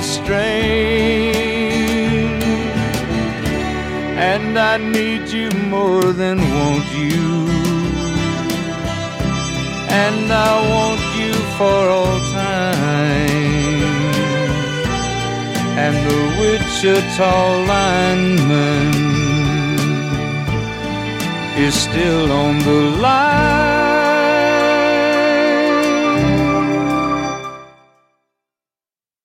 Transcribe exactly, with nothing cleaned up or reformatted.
strain, and I need you more than want you, and I want you for all time. And the Wichita lineman is still on the line.